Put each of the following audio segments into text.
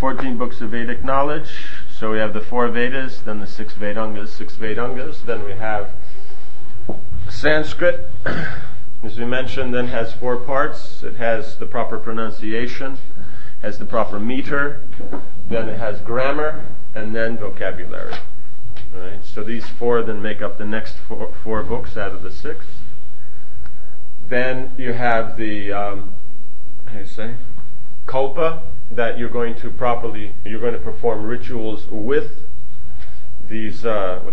14 books of Vedic knowledge. So we have the 4 Vedas, then the 6 Vedangas. Then we have Sanskrit, as we mentioned, then has 4 parts. It has the proper pronunciation, has the proper meter, then it has grammar, and then vocabulary. Right? So these 4 then make up the next 4 books out of the 6. Then you have the, kalpa, that you're going to perform rituals with these,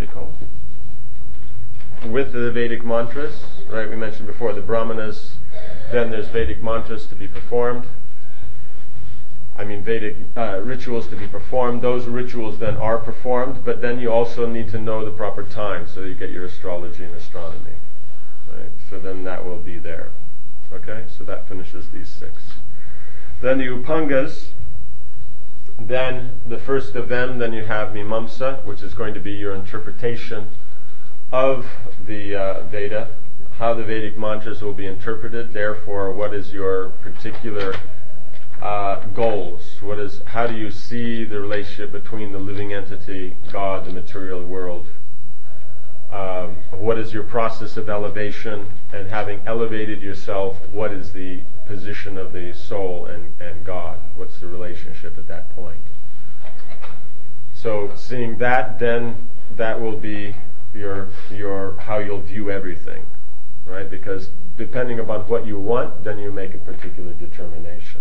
with the Vedic mantras, right? We mentioned before the Brahmanas, then there's Vedic mantras to be performed. Vedic rituals to be performed. Those rituals then are performed, but then you also need to know the proper time, so you get your astrology and astronomy. Right? So then that will be there. Okay? So that finishes these 6. Then the Upangas, then the first of them, then you have Mimamsa, which is going to be your interpretation of the Veda, how the Vedic mantras will be interpreted, therefore what is your particular goals, how do you see the relationship between the living entity, God, the material world, what is your process of elevation, and having elevated yourself, what is the position of the soul and God, what's the relationship at that point. So seeing that, then that will be your how you'll view everything, right? Because depending upon what you want, then you make a particular determination.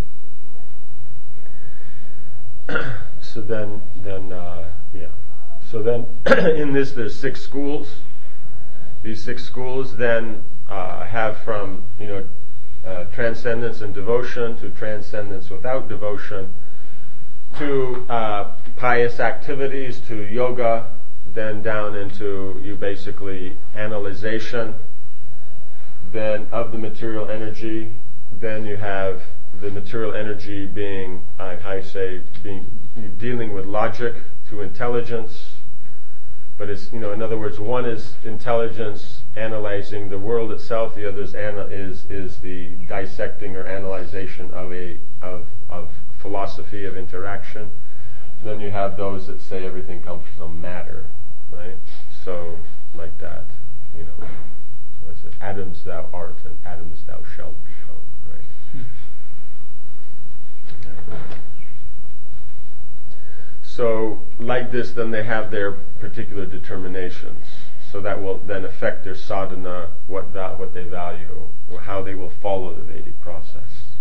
So then in this there's 6 schools. These 6 schools then have from transcendence and devotion to transcendence without devotion to pious activities to yoga, then down into you basically analyzation, then of the material energy. Then you have the material energy being, dealing with logic to intelligence. But it's, in other words, one is intelligence analyzing the world itself. The other is the dissecting or analyzation of philosophy of interaction. Then you have those that say everything comes from matter, right? So like that, what's it? Atoms thou art, and atoms thou shalt become, right? So, like this, then they have their particular determinations. So that will then affect their sadhana, what they value, or how they will follow the Vedic process.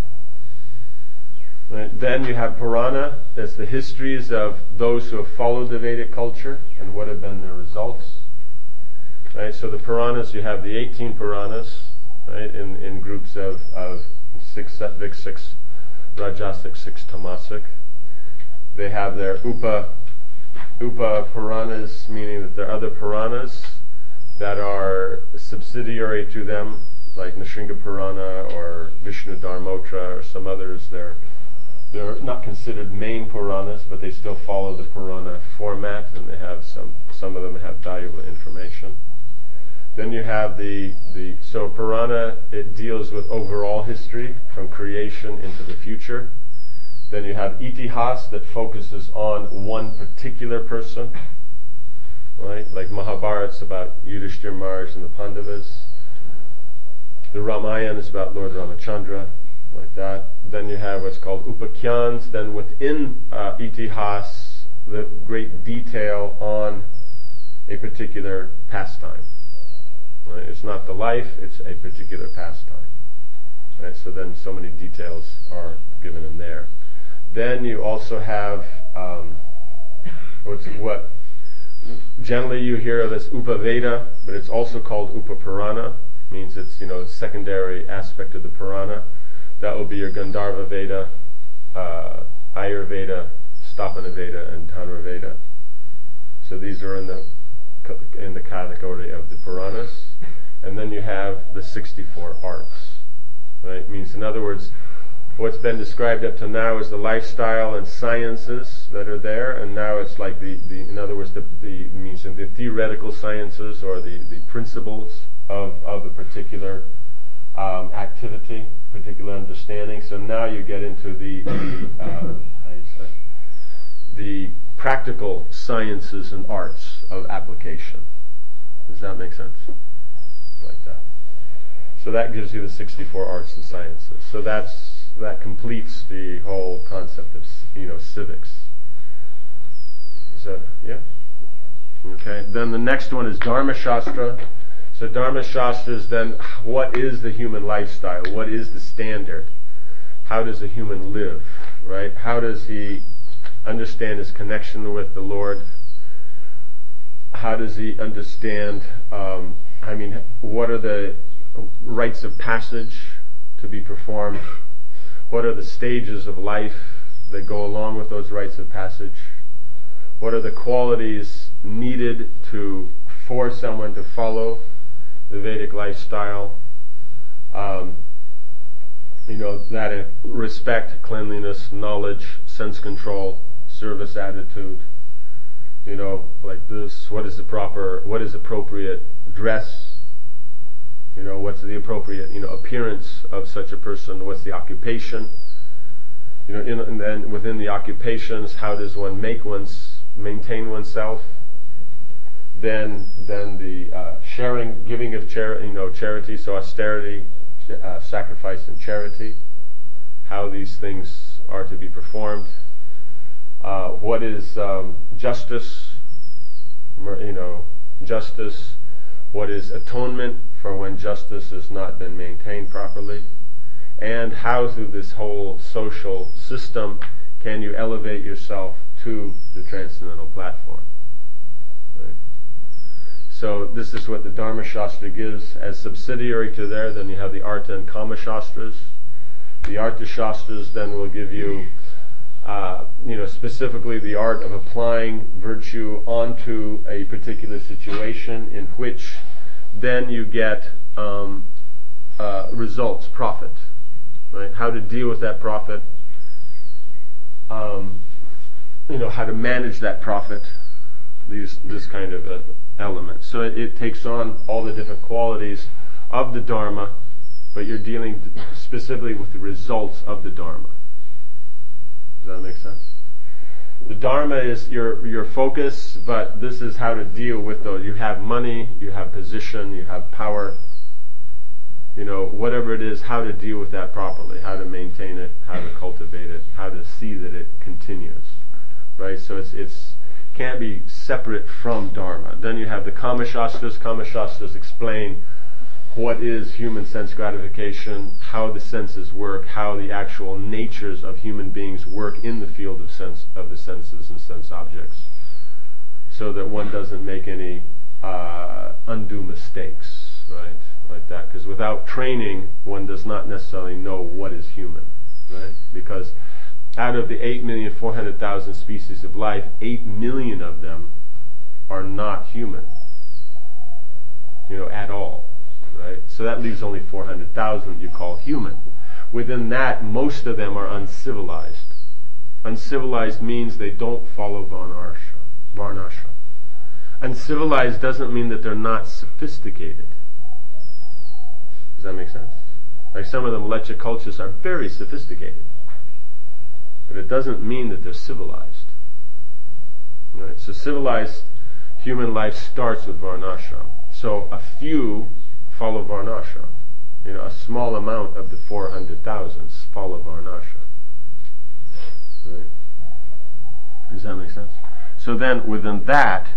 Right? Then you have Purana. That's the histories of those who have followed the Vedic culture and what have been their results. Right? So the Puranas, you have the 18 Puranas, right, in groups of 6 sattvic, 6 rajasic, 6 tamasic. They have their Upa Puranas, meaning that there are other Puranas that are subsidiary to them, like Nrsimha Purana or Vishnu Dharmotra or some others. They're not considered main Puranas, but they still follow the Purana format, and they have some of them have valuable information. Then you have so Purana, it deals with overall history from creation into the future. Then you have Itihas that focuses on one particular person, right? Like Mahabharat's about Yudhishthira Maharaj and the Pandavas. The Ramayana is about Lord Ramachandra, like that. Then you have what's called Upakhyans. Then within Itihas, the great detail on a particular pastime. Right? It's not the life, it's a particular pastime. Right? So then so many details are given in there. Then you also have what generally you hear of as Upaveda, but it's also called Upapurana. Means it's a secondary aspect of the Purana. That will be your Gandharva Veda, Ayurveda, Stapana Veda, and Tantra Veda. So these are in the category of the Puranas. And then you have the 64 arts. Right? Means, in other words, what's been described up to now is the lifestyle and sciences that are there, and now it's like in other words, the theoretical sciences or the principles of a particular activity, particular understanding. So now you get into the practical sciences and arts of application. Does that make sense? Like that. So that gives you the 64 arts and sciences. So that completes the whole concept of civics. Is that, yeah? Okay. Then the next one is Dharma Shastra. So Dharma Shastra is then, what is the human lifestyle? What is the standard? How does a human live? Right? How does he understand his connection with the Lord? How does he understand, what are the rites of passage to be performed? What are the stages of life that go along with those rites of passage? What are the qualities needed for someone to follow the Vedic lifestyle? That respect, cleanliness, knowledge, sense control, service attitude. Like this, what is appropriate dress? What's the appropriate, appearance of such a person? What's the occupation? And then within the occupations, how does one maintain oneself? Then the sharing, giving of charity, so austerity, sacrifice and charity, how these things are to be performed. What is justice? Justice. What is atonement for when justice has not been maintained properly? And how through this whole social system can you elevate yourself to the transcendental platform? Right? So this is what the Dharma Shastra gives as subsidiary to there. Then you have the Artha and Kama Shastras. The Artha Shastras then will give you specifically the art of applying virtue onto a particular situation in which then you get results, profit, right? How to deal with that profit, how to manage that profit, this kind of element. So it takes on all the different qualities of the Dharma, but you're dealing specifically with the results of the Dharma. Does that make sense? The Dharma is your focus, but this is how to deal with those. You have money, you have position, you have power, whatever it is, how to deal with that properly, how to maintain it, how to cultivate it, how to see that it continues. Right? So it's can't be separate from Dharma. Then you have the Kama Shastras. Kama Shastras explain what is human sense gratification, how the senses work, how the actual natures of human beings work in the field of the senses and sense objects, so that one doesn't make any undue mistakes, right? Like that. Because without training, one does not necessarily know what is human, right? Because out of the 8,400,000 species of life, 8 million of them are not human, at all. Right? So that leaves only 400,000 you call human. Within that, most of them are uncivilized. Uncivilized means they don't follow Varnashram. Uncivilized doesn't mean that they're not sophisticated. Does that make sense? Like some of the Mleccha cultures are very sophisticated, but it doesn't mean that they're civilized. Right? So civilized human life starts with Varnashram. So a few follow Varnashram. A small amount of the 400,000 follow Varnashram. Right? Does that make sense? So then within that,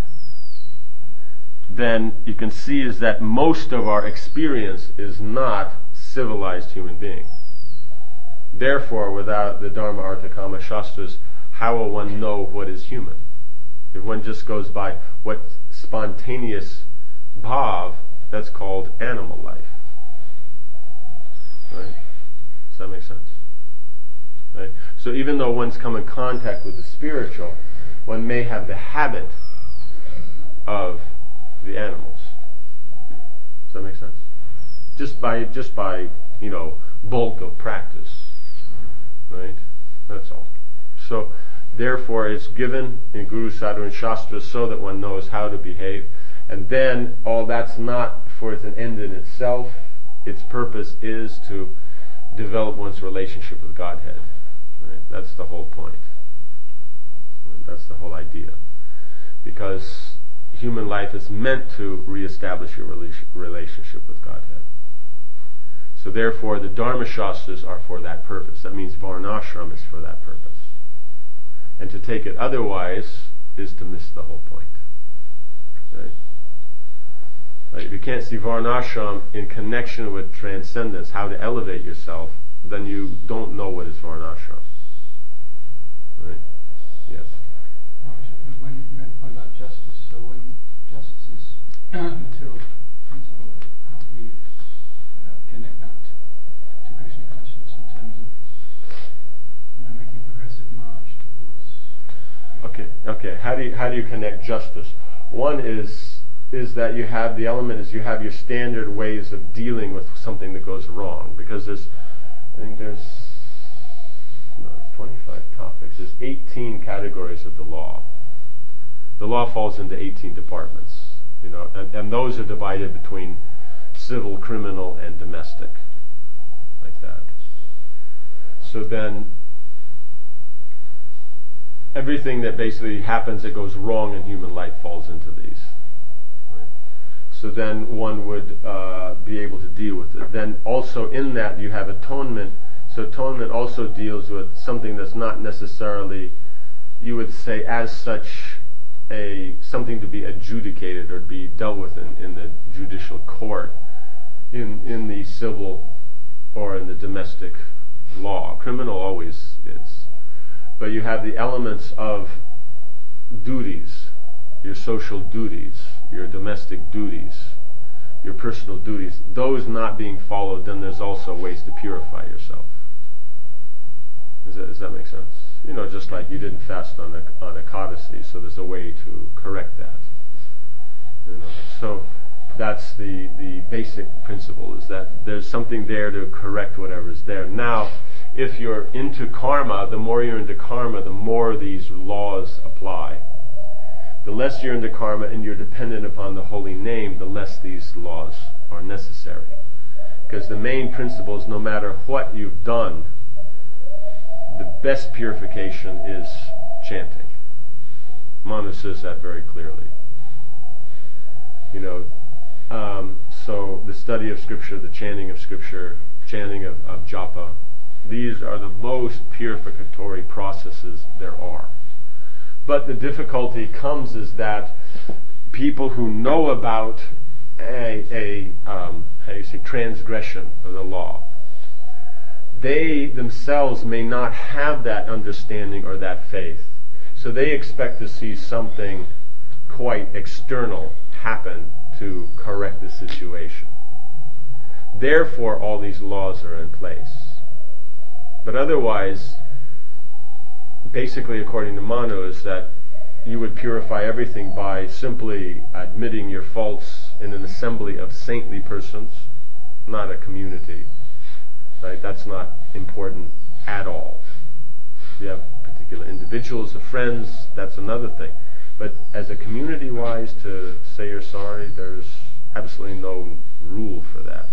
then you can see is that most of our experience is not civilized human being. Therefore, without the Dharma, Artha, Kama Shastras, how will one know what is human? If one just goes by what spontaneous bhav, that's called animal life. Right? Does that make sense? Right? So even though one's come in contact with the spiritual, one may have the habit of the animals. Does that make sense? Just by bulk of practice. Right? That's all. So therefore it's given in Guru, Sadhu and Shastra so that one knows how to behave. And then all that's not for an end in itself. Its purpose is to develop one's relationship with Godhead. Right? That's the whole point. And that's the whole idea. Because human life is meant to reestablish your relationship with Godhead. So therefore, the Dharma Shastras are for that purpose. That means Varnashram is for that purpose. And to take it otherwise is to miss the whole point. Right? Like if you can't see Varnashram in connection with transcendence, how to elevate yourself, then you don't know what is Varnashram. Right? Yes. When you had a point about justice, so when justice is a material principle, how do we connect that to Krishna consciousness in terms of making a progressive march towards? Okay. How do you connect justice? One is that you have the element is you have your standard ways of dealing with something that goes wrong, because there's 25 topics. There's 18 categories of the law. The law falls into 18 departments, and those are divided between civil, criminal, and domestic, like that. So then, everything that basically happens that goes wrong in human life falls into these. Right? So then one would be able to deal with it. Then also in that you have atonement. So atonement also deals with something that's not necessarily, you would say, as such, something to be adjudicated or to be dealt with in the judicial court, in the civil or in the domestic law. Criminal always is. But you have the elements of duties, your social duties, your domestic duties, your personal duties. Those not being followed, then there's also ways to purify yourself. Does that make sense? Just like you didn't fast on Ekadasi, so there's a way to correct that. So that's the basic principle, is that there's something there to correct whatever's there. Now, if you're into karma, the more you're into karma, the more these laws apply. The less you're into karma and you're dependent upon the holy name, the less these laws are necessary. Because the main principle is no matter what you've done, the best purification is chanting. Manu says that very clearly. So the study of scripture, the chanting of scripture, chanting of japa, these are the most purificatory processes there are. But the difficulty comes is that people who know about transgression of the law, they themselves may not have that understanding or that faith. So they expect to see something quite external happen to correct the situation. Therefore, all these laws are in place. But otherwise, basically according to Manu, is that you would purify everything by simply admitting your faults in an assembly of saintly persons, not a community. Right? That's not important at all. You have particular individuals of friends, that's another thing. But as a community-wise, to say you're sorry, there's absolutely no rule for that.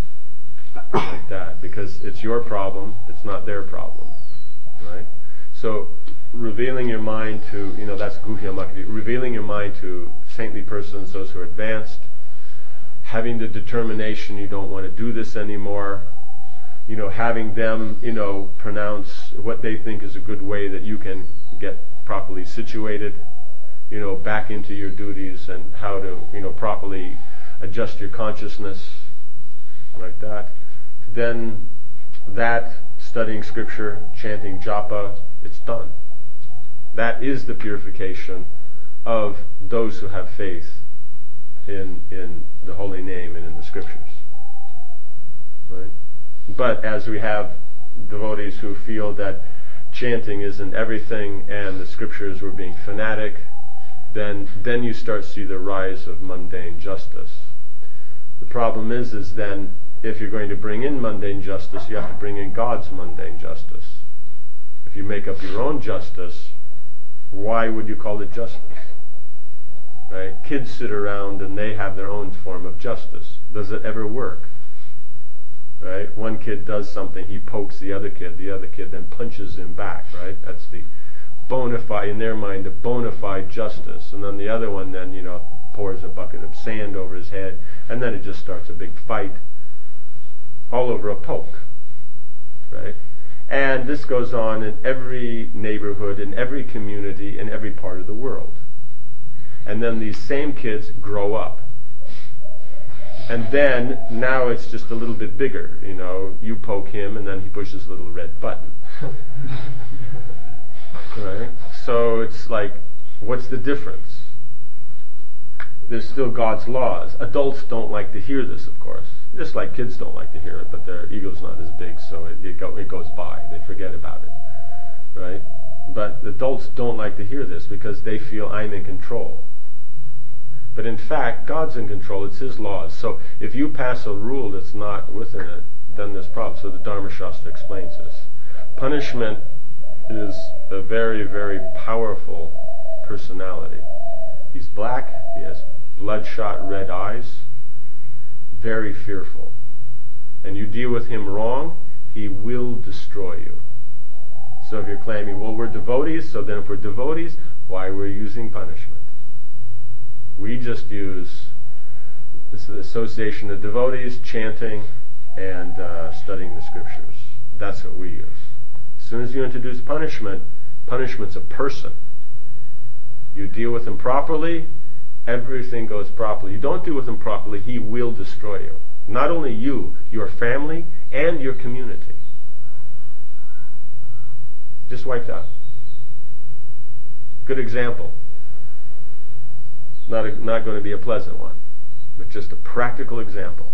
Like that. Because it's your problem, it's not their problem. Right? So, revealing your mind to, that's Guhya Makati, revealing your mind to saintly persons, those who are advanced, having the determination you don't want to do this anymore, having them, pronounce what they think is a good way that you can get properly situated, back into your duties, and how to, properly adjust your consciousness, like that. Then that, studying scripture, chanting japa, it's done. That is the purification of those who have faith in the holy name and in the scriptures. Right? But as we have devotees who feel that chanting isn't everything and the scriptures were being fanatic, then you start to see the rise of mundane justice. The problem is then, if you're going to bring in mundane justice, you have to bring in God's mundane justice. If you make up your own justice, why would you call it justice? Right? Kids sit around and they have their own form of justice. Does it ever work? Right? One kid does something, he pokes the other kid then punches him back, right? That's the bona fide, in their mind, the bona fide justice. And then the other one then, pours a bucket of sand over his head, and then it just starts a big fight all over a poke, right? And this goes on in every neighborhood, in every community, in every part of the world. And then these same kids grow up. And then, now it's just a little bit bigger, you poke him and then he pushes a little red button. Right? So it's like, what's the difference? There's still God's laws. Adults don't like to hear this, of course. Just like kids don't like to hear it, but their ego's not as big, so it goes by. They forget about it. Right? But adults don't like to hear this because they feel I'm in control. But in fact, God's in control. It's His laws. So if you pass a rule that's not within it, then there's problems. So the Dharma Shastra explains this. Punishment is a very, very powerful personality. He's black. He has bloodshot red eyes. Very fearful. And you deal with him wrong, he will destroy you. So if you're claiming, well, we're devotees, so then if we're devotees, why we're using punishment? We just use the association of devotees, chanting, and studying the scriptures. That's what we use. As soon as you introduce punishment, punishment's a person. You deal with him properly, everything goes properly. You don't deal with him properly, he will destroy you. Not only you, your family, and your community. Just wiped out. Good example. Not going to be a pleasant one, but just a practical example.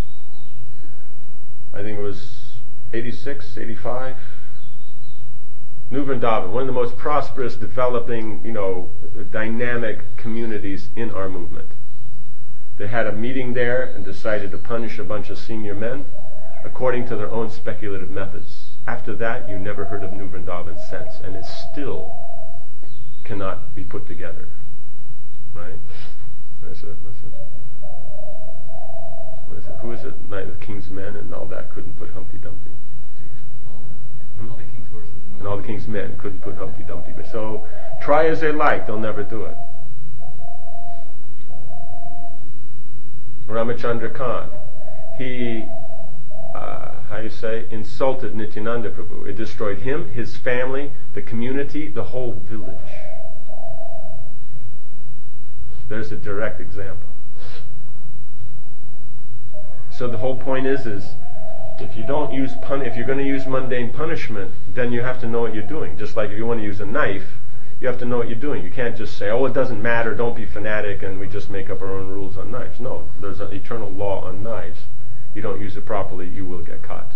I think it was 86, 85. New Vrindavan, one of the most prosperous, developing, dynamic communities in our movement. They had a meeting there and decided to punish a bunch of senior men according to their own speculative methods. After that, you never heard of New Vrindavan since, and it still cannot be put together. Right? What's it? Who is it? Night of the King's Men and all that couldn't put Humpty Dumpty. All the king's horses And all the king's men couldn't put Humpty Dumpty. So try as they like, they'll never do it. Ramachandra Khan, he, insulted Nityananda Prabhu. It destroyed him, his family, the community, the whole village. There's a direct example. So the whole point is if you don't use if you're going to use mundane punishment, then you have to know what you're doing. Just like if you want to use a knife, you have to know what you're doing. You can't just say, oh, it doesn't matter, don't be fanatic, and we just make up our own rules on knives. No, there's an eternal law on knives. You don't use it properly, you will get caught.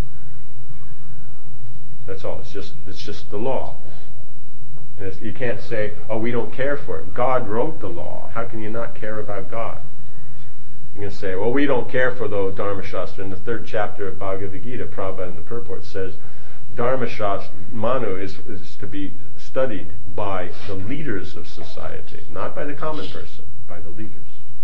That's all. It's just the law. And you can't say, oh, we don't care for it. God wrote the law. How can you not care about God? You can say, well, we don't care for the Dharma Shastra. In the 3rd chapter of Bhagavad Gita, Prabhupada in the purport says, Dharma Shastra, Manu, is to be studied by the leaders of society, not by the common person, by the leaders.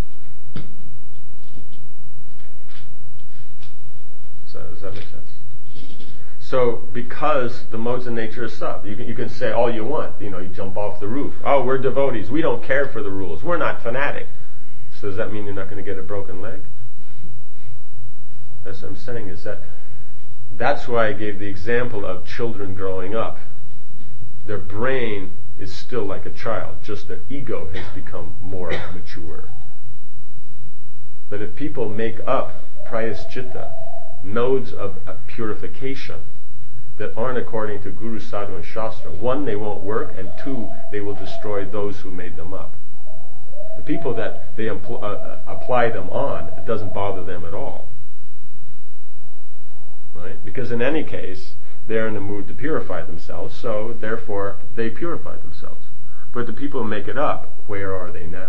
So, does that make sense? So, because the modes of nature are sub, you can say all you want. You jump off the roof. Oh, we're devotees. We don't care for the rules. We're not fanatic. So does that mean you're not going to get a broken leg? That's what I'm saying, is that's why I gave the example of children growing up. Their brain is still like a child, just their ego has become more mature. But if people make up prayaschitta, modes of purification, that aren't according to Guru, Sadhu, and Shastra, 1, they won't work, and 2, they will destroy those who made them up. The people that they apply them on, it doesn't bother them at all. Right? Because in any case, they're in the mood to purify themselves, so therefore they purify themselves. But the people who make it up, where are they now?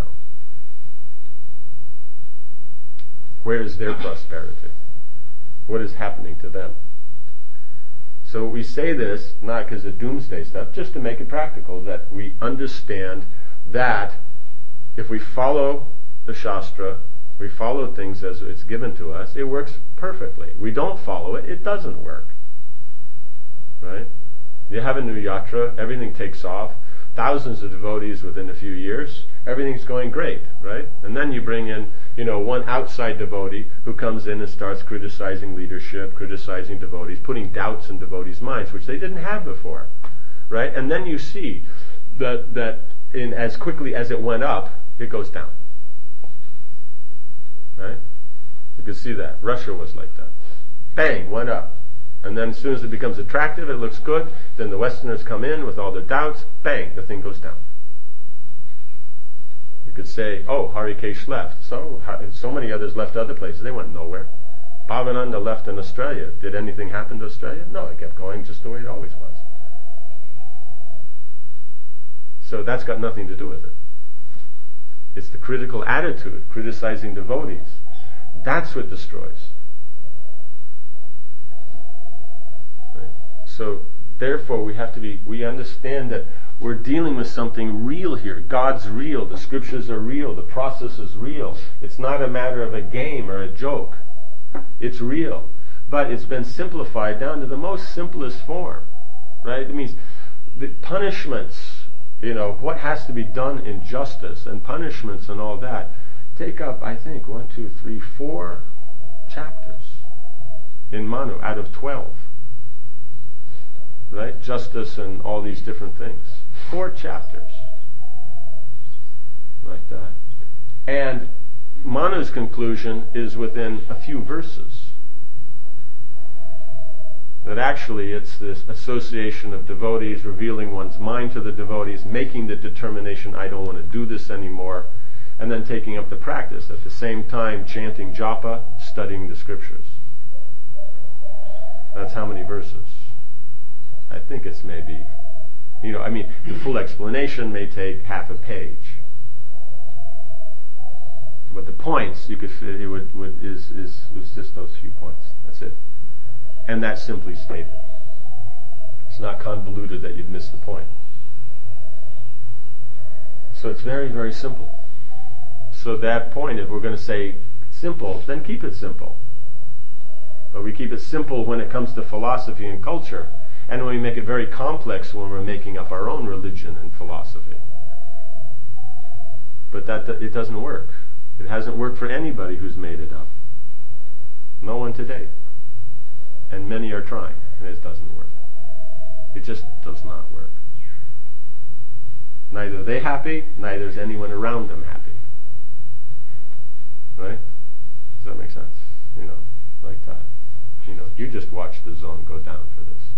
Where is their prosperity? What is happening to them? So we say this not because of doomsday stuff, just to make it practical, that we understand that if we follow the Shastra, we follow things as it's given to us, it works perfectly. We don't follow it, it doesn't work. Right? You have a new yatra, everything takes off, thousands of devotees within a few years, everything's going great, right? And then you bring in, one outside devotee who comes in and starts criticizing leadership, criticizing devotees, putting doubts in devotees' minds, which they didn't have before, right? And then you see that in as quickly as it went up, it goes down, right? You can see that. Russia was like that. Bang, went up. And then as soon as it becomes attractive, it looks good, then the Westerners come in with all their doubts, bang, the thing goes down. You could say, oh, Harikesh left. So many others left other places. They went nowhere. Bhavananda left in Australia. Did anything happen to Australia? No, it kept going just the way it always was. So that's got nothing to do with it. It's the critical attitude, criticizing devotees. That's what destroys. Right? So, therefore, we understand that we're dealing with something real here. God's real, the scriptures are real, the process is real. It's not a matter of a game or a joke. It's real. But it's been simplified down to the most simplest form. Right? It means the punishments, what has to be done in justice and punishments and all that, take up, I think, 4 chapters in Manu out of 12. Right? Justice and all these different things. 4 chapters. Like that. And Manu's conclusion is within a few verses. That actually it's this association of devotees, revealing one's mind to the devotees, making the determination, I don't want to do this anymore, and then taking up the practice. At the same time, chanting japa, studying the scriptures. That's how many verses? I think it's maybe, the full explanation may take half a page. But the points, is just those few points. That's it. And that's simply stated. It's not convoluted that you'd miss the point. So it's very, very simple. So that point, if we're going to say simple, then keep it simple. But we keep it simple when it comes to philosophy and culture, and we make it very complex when we're making up our own religion and philosophy. But it doesn't work. It hasn't worked for anybody who's made it up. No one today. And many are trying, and it doesn't work. It just does not work. Neither are they happy, neither is anyone around them happy. Right? Does that make sense? Like that. You just watch the zone go down for this.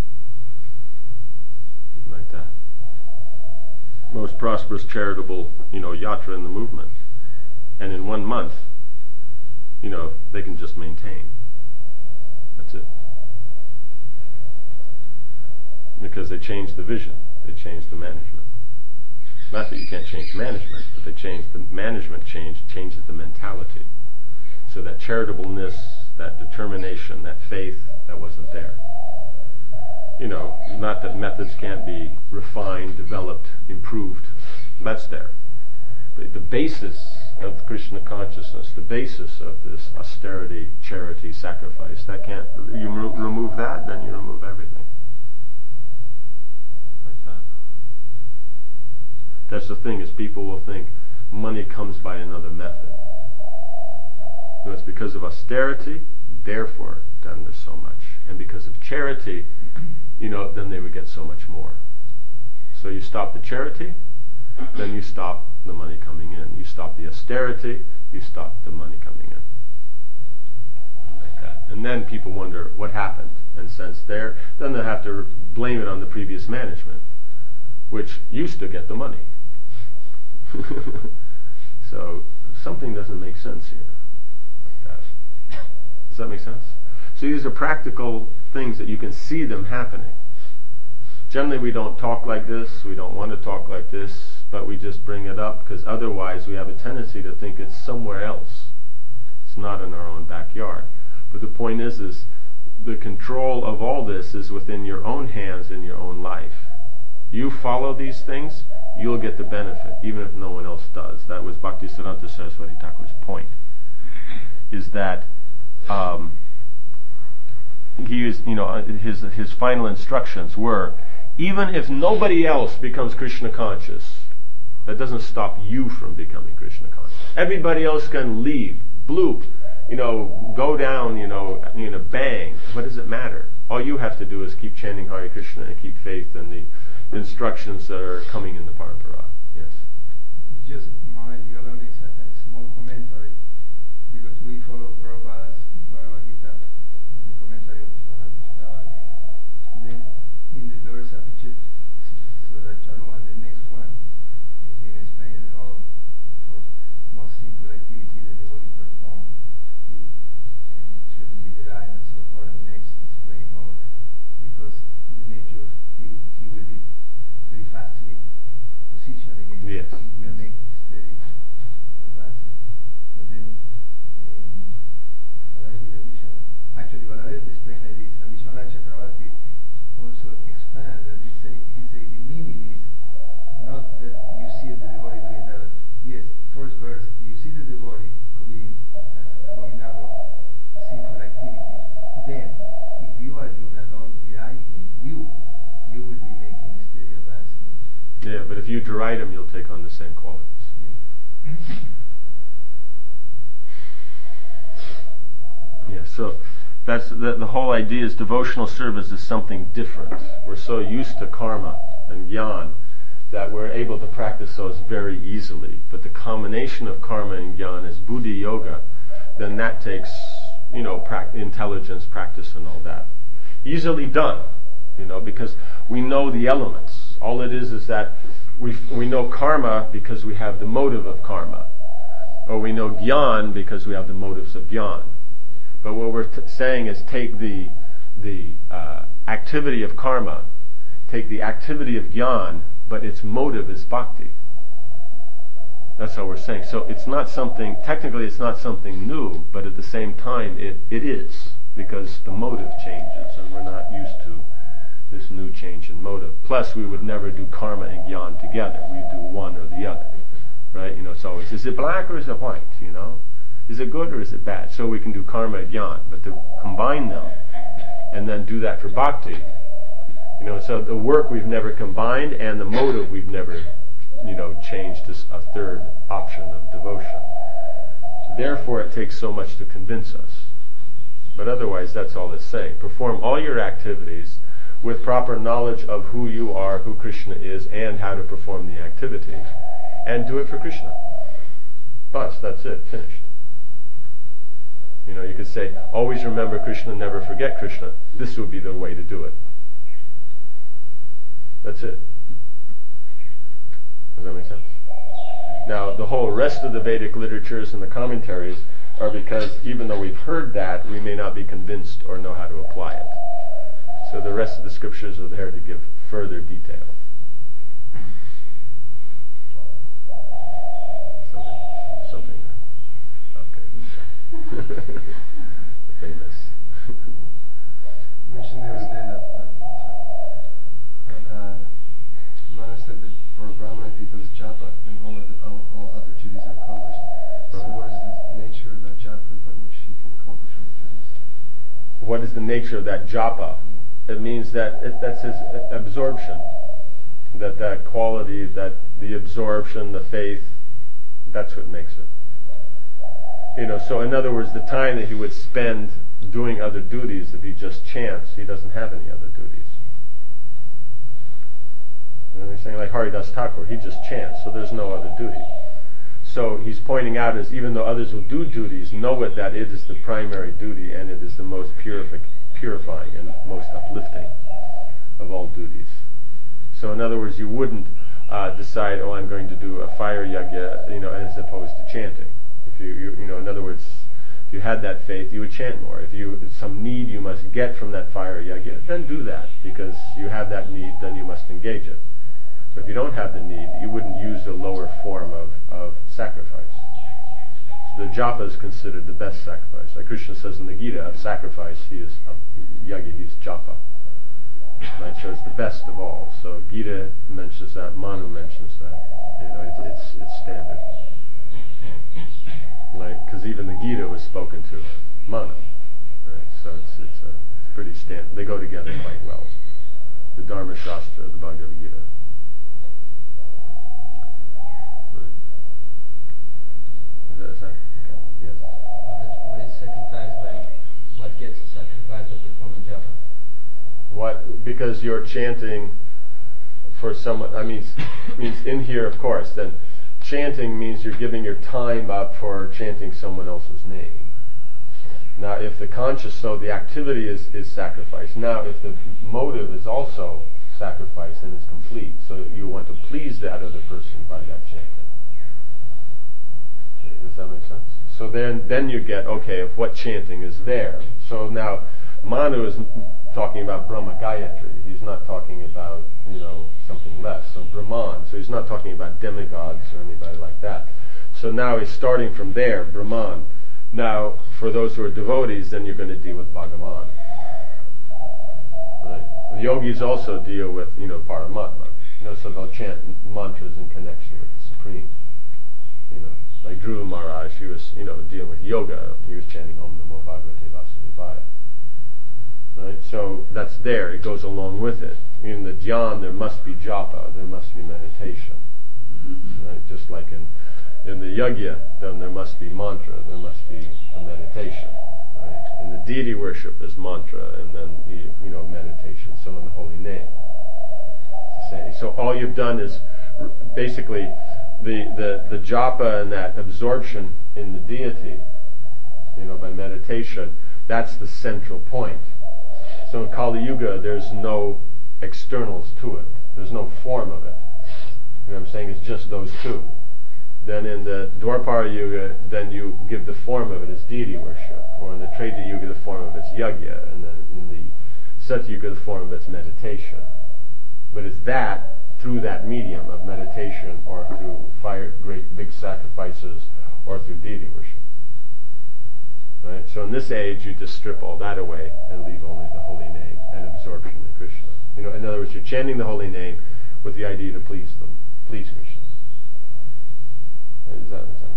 Like that. Most prosperous charitable, yatra in the movement. And in 1 month, they can just maintain. That's it. Because they changed the vision, they changed the management. Not that you can't change management, but they changed the management changes the mentality. So that charitableness, that determination, that faith, that wasn't there. Not that methods can't be refined, developed, improved. That's there. But the basis of Krishna consciousness, the basis of this austerity, charity, sacrifice, that can't, you remove that, then you remove everything. Like that. That's the thing, is people will think money comes by another method. No, it's because of austerity, therefore then there's so much. And because of charity, then they would get so much more. So you stop the charity, then you stop the money coming in. You stop the austerity, you stop the money coming in. Like that. And then people wonder what happened. And since then they'll have to blame it on the previous management, which used to get the money. So something doesn't make sense here. Like that. Does that make sense? So these are practical things that you can see them happening. Generally we don't talk like this, we don't want to talk like this, but we just bring it up because otherwise we have a tendency to think it's somewhere else. It's not in our own backyard. But the point is the control of all this is within your own hands in your own life. You follow these things, you'll get the benefit, even if no one else does. That was Bhaktisiddhanta Saraswati Thakur's point, is that he was, his final instructions were, Even if nobody else becomes Krishna conscious, that doesn't stop you from becoming Krishna conscious. Everybody else can leave, bloop, go down, bang. What does it matter? All you have to do is keep chanting Hare Krishna and keep faith in the instructions that are coming in the Parampara. Yes. It's just, Maharaj, you allow me a small commentary, because we follow Prabhupada's Bhagavad Gita, the commentary of Vishwanath Chakravarti. Then, in the verse Apichit Suracharu, and the next one, it's been explained how, for most simple activity the devotee perform, he shouldn't be derived and so forth, and next explain how, because the nature, he will be very fastly positioned again. Yes. He will make steady advancement. But then, Baladev explained like this, and Vishwanath Chakravarti also expands, and he say the meaning is not that you see the devotee doing that, but yes, first verse, you see the devotee committing abominable sinful activity, then if you Arjuna don't deride him, you will be making a steady advancement. Yeah, but if you deride him, you'll take on the same qualities. Yeah, so that's the whole idea is devotional service is something different. We're so used to karma and jnana that we're able to practice those very easily. But the combination of karma and jnana is buddhi yoga, then that takes, intelligence, practice and all that. Easily done, because we know the elements. All it is that we know karma because we have the motive of karma. Or we know jnana because we have the motives of jnana. But what we're saying is take the activity of karma, take the activity of jnana, but its motive is bhakti. That's how we're saying. So it's not something, technically it's not something new, but at the same time it is, because the motive changes and we're not used to this new change in motive. Plus we would never do karma and jnana together. We'd do one or the other. Right? It's always, is it black or is it white? Is it good or is it bad? So we can do karma and jnana, but to combine them and then do that for bhakti, so the work we've never combined and the motive we've never, changed to a third option of devotion. Therefore it takes so much to convince us. But otherwise that's all it's saying. Perform all your activities with proper knowledge of who you are, who Krishna is, and how to perform the activity. And do it for Krishna. Bas, that's it, finished. You could say, always remember Krishna, never forget Krishna. This would be the way to do it. That's it. Does that make sense? Now, the whole rest of the Vedic literatures and the commentaries are because even though we've heard that, we may not be convinced or know how to apply it. So the rest of the scriptures are there to give further detail. Something. Okay, this guy. Famous. You mentioned the other day that Mana said that for a Brahmana, if he does japa, then all other duties are accomplished. So what is the nature of that japa by which he can accomplish all duties? What is the nature of that japa? It means that that's his absorption. That quality, that the absorption, the faith, that's what makes it. So in other words, the time that he would spend doing other duties, if he just chants, he doesn't have any other duties. You know what I'm saying? Like Haridas Thakur, he just chants, so there's no other duty. So he's pointing out as even though others will do duties, know it that it is the primary duty and it is the most purifying and most uplifting of all duties. So in other words, you wouldn't decide, I'm going to do a fire yajna, as opposed to chanting. If you in other words, if you had that faith, you would chant more. If some need you must get from that fire yajna, then do that, because you have that need, then you must engage it. But if you don't have the need, you wouldn't use a lower form of sacrifice. So the japa is considered the best sacrifice. Like Krishna says in the Gita, of sacrifice, he is yajna, he is japa. Right? So it's the best of all. So Gita mentions that, Manu mentions that. It's standard. Like, because even the Gita was spoken to Manu. Right? So it's pretty standard. They go together quite well. The Dharma Shastra, the Bhagavad Gita. Right. Is that okay? Yes. What is sacrificed by? What gets sacrificed by performing japa? What? Because you're chanting for someone. I mean, means in here, of course. Then chanting means you're giving your time up for chanting someone else's name. Now, if the conscious, so the activity is sacrifice. Now, if the motive is also sacrifice, then it's complete. So you want to please that other person by that chanting. Does that make sense? So then you get, okay, if what chanting is there. So now, Manu is talking about Brahma Gayatri. He's not talking about, something less. So Brahman. So he's not talking about demigods or anybody like that. So now he's starting from there, Brahman. Now, for those who are devotees, then you're going to deal with Bhagavan. Right? The yogis also deal with, Paramatma. So they'll chant mantras in connection with the Supreme. Like Dhruva Maharaj, he was, dealing with yoga. He was chanting Om Namo Bhagavate Vasudevaya. Right? So that's there. It goes along with it. In the dhyan, there must be japa. There must be meditation. Right? Just like in the yajna, then there must be mantra, there must be a meditation. Right? In the deity worship, there's mantra, and then meditation. So in the holy name, it's the same. So all you've done is basically the japa and that absorption in the deity, by meditation. That's the central point. So in Kali Yuga, there's no externals to it. There's no form of it. You know what I'm saying? It's just those two. Then in the Dwapara Yuga, then you give the form of it as deity worship. Or in the Treta Yuga, the form of it's yajna. And then in the Satya Yuga, the form of it's meditation. But it's that, through that medium of meditation, or through great big sacrifices, or through deity worship. Right? So in this age, you just strip all that away and leave only the holy name and absorption in Krishna. In other words, you're chanting the holy name with the idea to please Krishna. Does that make sense?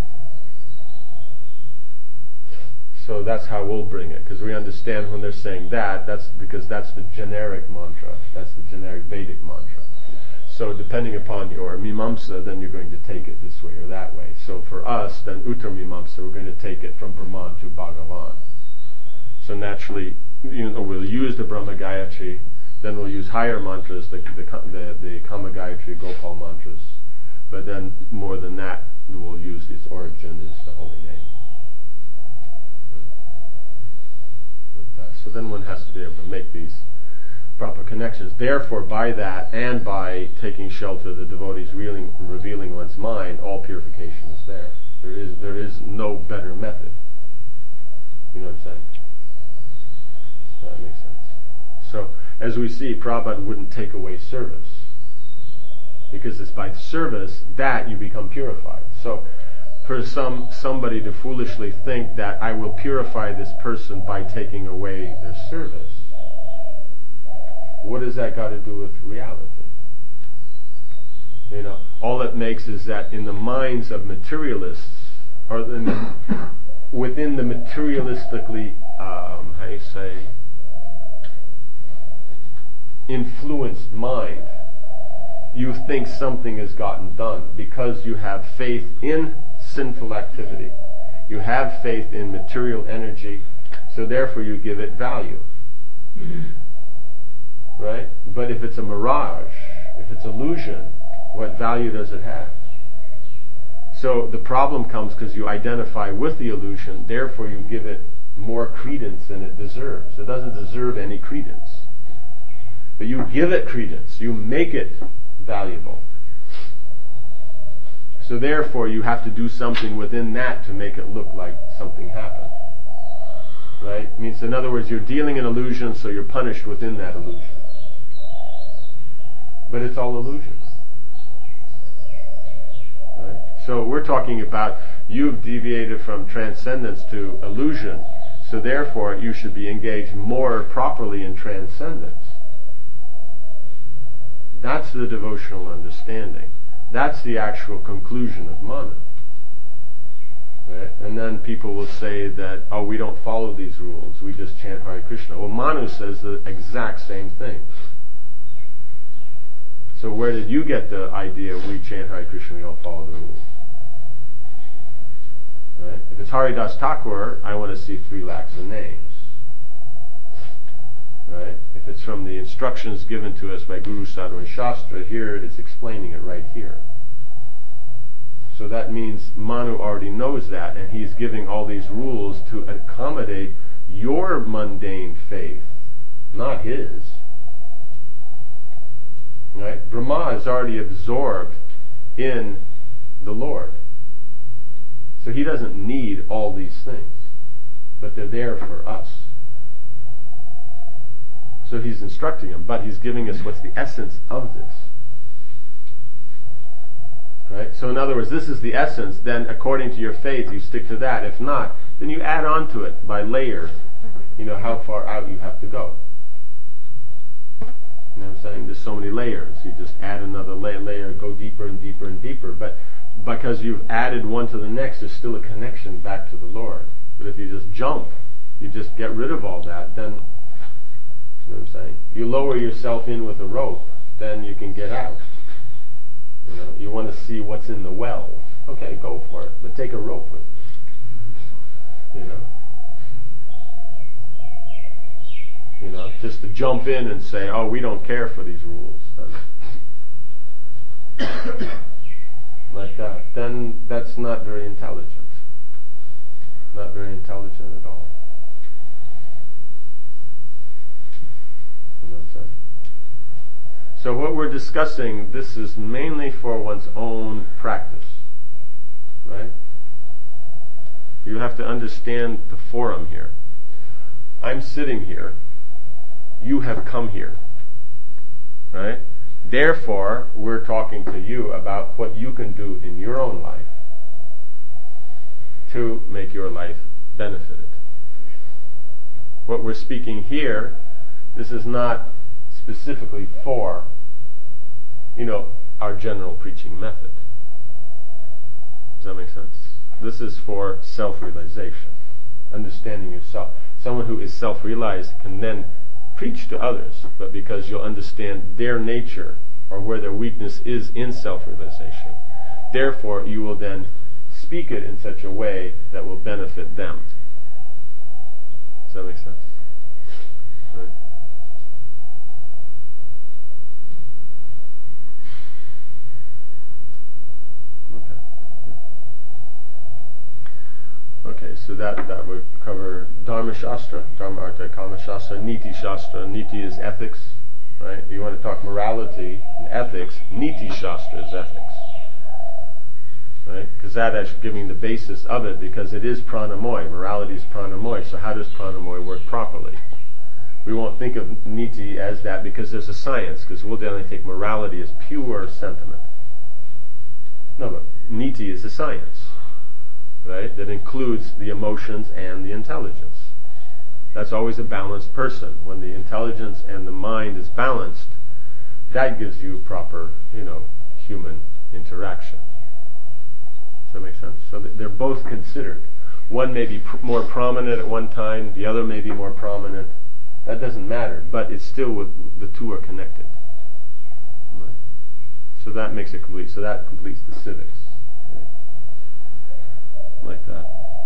So that's how we'll bring it, because we understand when they're saying that's because that's the generic mantra, that's the generic Vedic mantra. So depending upon your mimamsa, then you're going to take it this way or that way. So for us, then Uttar Mimamsa, we're going to take it from Brahman to Bhagavan. So naturally, we'll use the Brahma Gayatri, then we'll use higher mantras, the Kama Gayatri, Gopal mantras, but then more than that, we'll use its origin is the holy name. So then one has to be able to make these proper connections. Therefore, by that and by taking shelter, the devotees revealing one's mind, all purification is there. There is no better method. You know what I'm saying? That makes sense. So, as we see, Prabhupada wouldn't take away service, because it's by service that you become purified. So, for somebody to foolishly think that I will purify this person by taking away their service, what has that got to do with reality? All it makes is that in the minds of materialists, or within the materialistically, influenced mind, you think something has gotten done because you have faith in sinful activity. You have faith in material energy, so therefore you give it value. Right? But if it's a mirage, if it's illusion, what value does it have? So the problem comes because you identify with the illusion, therefore you give it more credence than it deserves. It doesn't deserve any credence. But you give it credence, you make it valuable. So therefore you have to do something within that to make it look like something happened. Right? It means, in other words, you're dealing in illusion, so you're punished within that illusion. But it's all illusion. Right? So we're talking about you've deviated from transcendence to illusion, so therefore you should be engaged more properly in transcendence. That's the devotional understanding. That's the actual conclusion of Manu. Right? And then people will say that, we don't follow these rules, we just chant Hare Krishna. Well, Manu says the exact same thing. So where did you get the idea we chant Hare Krishna, we don't follow the rules? Right? If it's Haridas Thakur, I want to see 3 lakhs of names. Right? If it's from the instructions given to us by Guru, Sadhu, and Shastra, here it's explaining it right here. So that means Manu already knows that, and he's giving all these rules to accommodate your mundane faith, not his. Right? Brahma is already absorbed in the Lord. So he doesn't need all these things, but they're there for us. So he's instructing him, but he's giving us what's the essence of this. Right? So in other words, this is the essence, then according to your faith you stick to that. If not, then you add on to it by layer, how far out you have to go. You know what I'm saying? There's so many layers. You just add another layer, go deeper and deeper and deeper. But because you've added one to the next, there's still a connection back to the Lord. But if you just jump, you just get rid of all that, then, you know what I'm saying? You lower yourself in with a rope, then you can get out. You want to see what's in the well. Okay, go for it. But take a rope with it. Just to jump in and say, oh, we don't care for these rules. Like that. Then that's not very intelligent. Not very intelligent at all. You know what I'm saying? So what we're discussing, this is mainly for one's own practice, right? You have to understand the forum here. I'm sitting here. You have come here, right? Therefore, we're talking to you about what you can do in your own life to make your life benefited. What we're speaking here, this is not specifically for, our general preaching method. Does that make sense? This is for self-realization, understanding yourself. Someone who is self-realized can then preach to others, but because you'll understand their nature or where their weakness is in self-realization. Therefore, you will then speak it in such a way that will benefit them. Does that make sense? Right. Okay, so that would cover Dharma Shastra, Dharma Artha Kama Shastra, Niti Shastra. Niti is ethics, right? You want to talk morality and ethics, Niti Shastra is ethics, right? Because that is giving the basis of it, because it is pranamoy. Morality is pranamoy. So how does pranamoy work properly? We won't think of Niti as that because there's a science, because we'll generally take morality as pure sentiment. No, but Niti is a science. Right? That includes the emotions and the intelligence. That's always a balanced person. When the intelligence and the mind is balanced, that gives you proper, human interaction. Does that make sense? So they're both considered. One may be more prominent at one time, the other may be more prominent. That doesn't matter, but it's still the two are connected. Right? So that makes it complete. So that completes the civics. Right? Like that.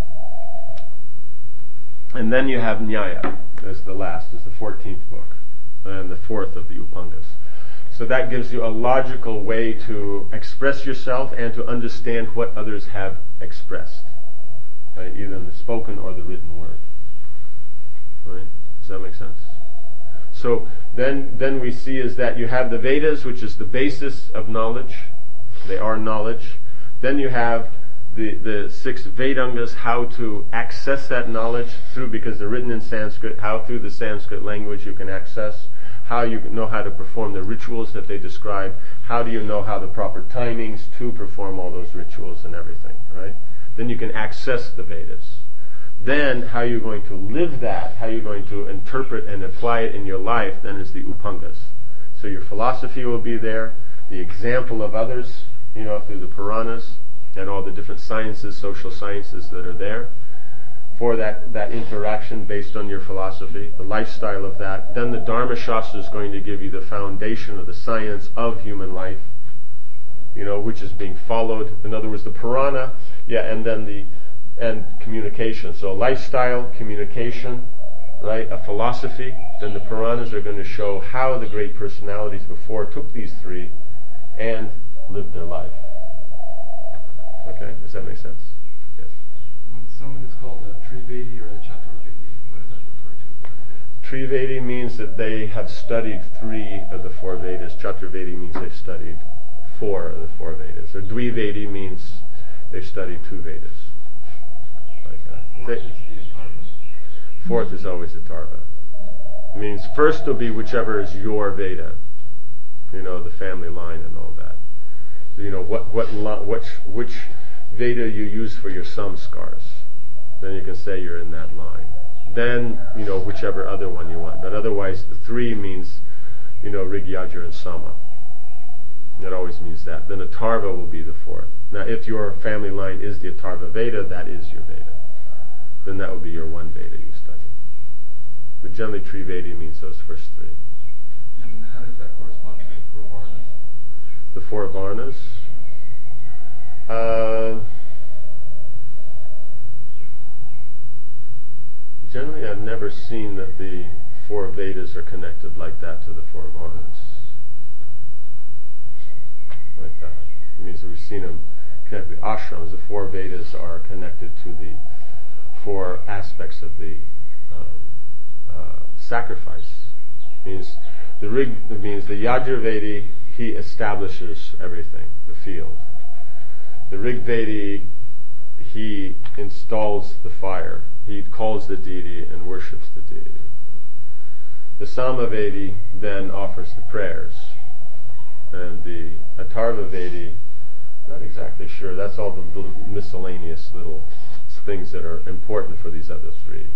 And then you have Nyaya. That's the last, is the 14th book, and the 4th of the Upangas. So that gives you a logical way to express yourself and to understand what others have expressed, right? Either in the spoken or the written word. Right? Does that make sense? So then we see is that you have the Vedas, which is the basis of knowledge. They are knowledge. Then you have the 6 Vedangas, how to access that knowledge through, because they're written in Sanskrit, how through the Sanskrit language you can access, how you know how to perform the rituals that they describe, how do you know how the proper timings to perform all those rituals and everything, right? Then you can access the Vedas. Then how you're going to live that, how you're going to interpret and apply it in your life, then is the Upangas. So your philosophy will be there, the example of others, through the Puranas, and all the different sciences, social sciences that are there. for that interaction based on your philosophy, the lifestyle of that. Then the Dharma Shastra is going to give you the foundation of the science of human life, which is being followed. In other words, the Purana, and then and communication. So lifestyle, communication, right? A philosophy. Then the Puranas are going to show how the great personalities before took these three and lived their life. Okay, does that make sense? Yes. When someone is called a Trivedi or a Chaturvedi, what does that refer to? Trivedi means that they have studied 3 of the 4 Vedas. Chaturvedi means they've studied 4 of the 4 Vedas. Or Dvivedi means they've studied 2 Vedas. Like that. Fourth is the Atharva? Fourth is always the Atharva. It means first will be whichever is your Veda. The family line and all that. Which Veda you use for your samskars. Then you can say you're in that line. Then, whichever other one you want. But otherwise, the 3 means, Rig, Yajur, and Sama. That always means that. Then Atharva will be the 4th. Now, if your family line is the Atharva Veda, that is your Veda. Then that will be your 1 Veda you study. But generally, Trivedi means those first 3. And how does that correspond to the 4 Varnas? The 4 Varnas? Generally, I've never seen that the 4 Vedas are connected like that to the 4 Varnas. Like that. It means that we've seen them connected. The ashrams, the 4 Vedas are connected to the 4 aspects of the sacrifice. Means the Yajurvedi, he establishes everything, the field. The Rigvedi, he installs the fire. He calls the deity and worships the deity. The Samavedi then offers the prayers. And the Atharvavedi, not exactly sure, that's all the little miscellaneous little things that are important for these other 3.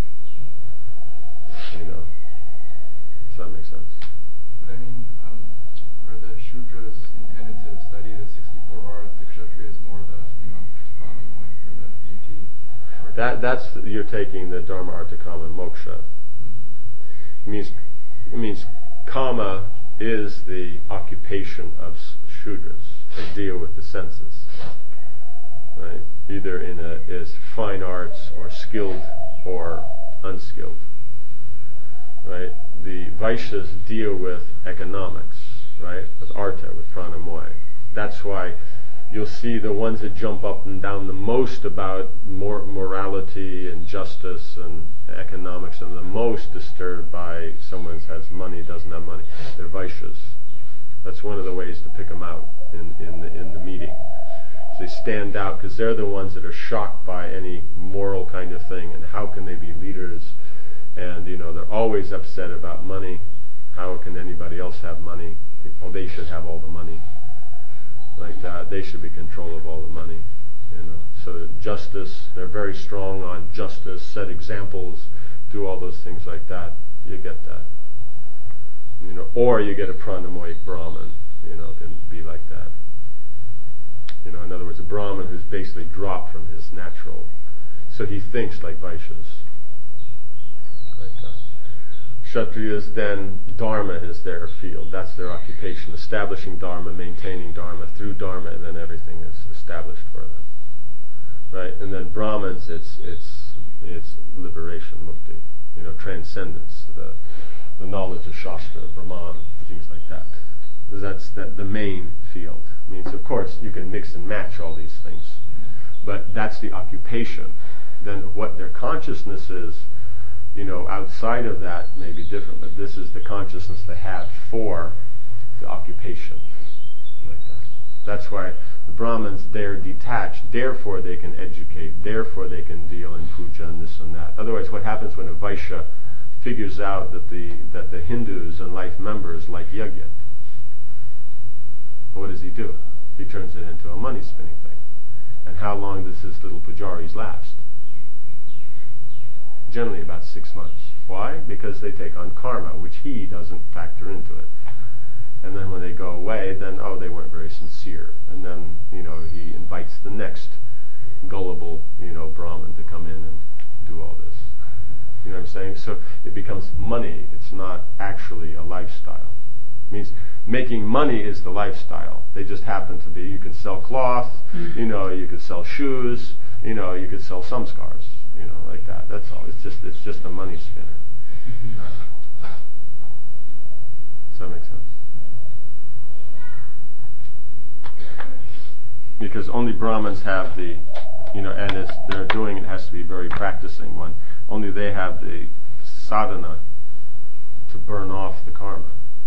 Does that make sense? But are the Shudras intended to study the 64 arts, the Kshatriyas more the, Brahman or the DT? That's you're taking the Dharma, Artha, Kama, and Moksha. Mm-hmm. It means Kama is the occupation of Shudras. They deal with the senses, right? Either is fine arts or skilled or unskilled, right? The Vaishyas deal with economics, right? With Artha, with Pranamoy. That's why you'll see the ones that jump up and down the most about morality and justice and economics, and the most disturbed by someone has money, doesn't have money. They're Vaishyas. That's one of the ways to pick them out in the meeting. So they stand out because they're the ones that are shocked by any moral kind of thing, and how can they be leaders? And they're always upset about money. How can anybody else have money? Well, they should have all the money. Like that, they should be control of all the money. So justice, they're very strong on justice, set examples, do all those things like that. You get that. Or you get a Pranamoyic Brahman, can be like that. In other words, a Brahman who's basically dropped from his natural, so he thinks like Vaishyas. Like that. Kshatriyas, then Dharma is their field. That's their occupation, establishing Dharma, maintaining Dharma. Through Dharma, and then everything is established for them. Right? And then Brahmins, it's liberation, mukti, transcendence, the knowledge of Shastra, Brahman, things like that. That's the main field. Means, of course, you can mix and match all these things, but that's the occupation. Then what their consciousness is, outside of that may be different, but this is the consciousness they have for the occupation. Like that. That's why the Brahmins, they're detached, therefore they can educate, therefore they can deal in puja and this and that. Otherwise, what happens when a Vaishya figures out that the Hindus and life members like yajna? What does he do? He turns it into a money spinning thing. And how long does his little pujaris last? Generally about 6 months. Why? Because they take on karma, which he doesn't factor into it. And then when they go away, then, they weren't very sincere. And then, he invites the next gullible, Brahmin to come in and do all saying? So it becomes money. It's not actually a lifestyle. It means making money is the lifestyle. They just happen to be, you can sell cloth, you could sell shoes, you could sell samskars, like that. That's all. It's just a money spinner. Does that make sense? Because only Brahmins have the, and as they're doing it has to be very practicing one. Only they have the sadhana to burn off the karma.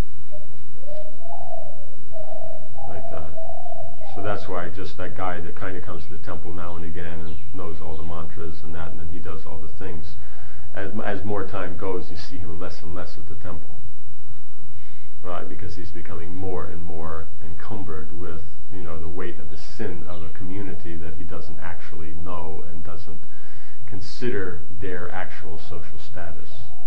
Like that. So that's why just that guy that kind of comes to the temple now and again and knows all the mantras and that, and then he does all the things. As more time goes, you see him less and less at the temple. Right? Because he's becoming more and more encumbered with the weight of the sin of a community that he doesn't actually know and doesn't consider their actual social status.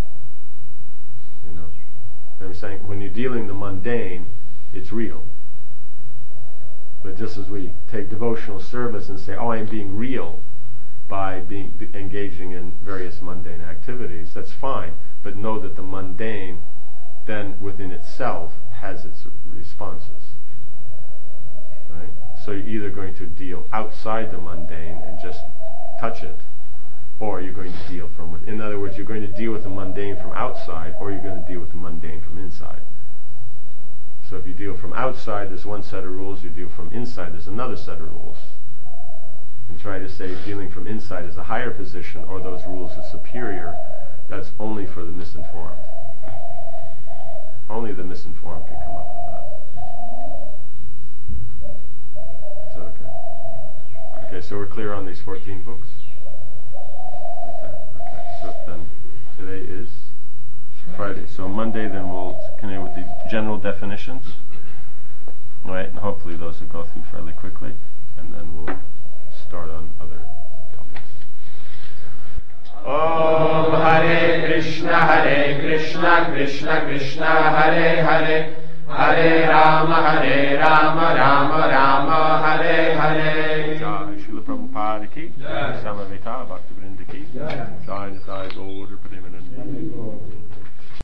I'm saying when you're dealing the mundane, it's real. But just as we take devotional service and say, I am being real by engaging in various mundane activities, that's fine. But know that the mundane then within itself has its responses. Right? So you're either going to deal outside the mundane and just touch it, or you're going to deal from within. In other words, you're going to deal with the mundane from outside, or you're going to deal with the mundane from inside. So if you deal from outside, there's one set of rules. You deal from inside, there's another set of rules. And try to say dealing from inside is a higher position, or those rules are superior. That's only for the misinformed. Only the misinformed can come up with that. Is that okay? Okay, so we're clear on these 14 books? Okay, so then today is Friday. So Monday then we'll continue with the general definitions. Right, and hopefully those will go through fairly quickly. And then we'll start on other topics. Om Hare Krishna, Krishna Krishna, Hare Hare, Hare Rama, Rama Rama, Hare Hare. Jai Srila Prabhupada ki, Samaveta Bhaktivinoda ki, Jai Nitai Gaur Premanandi.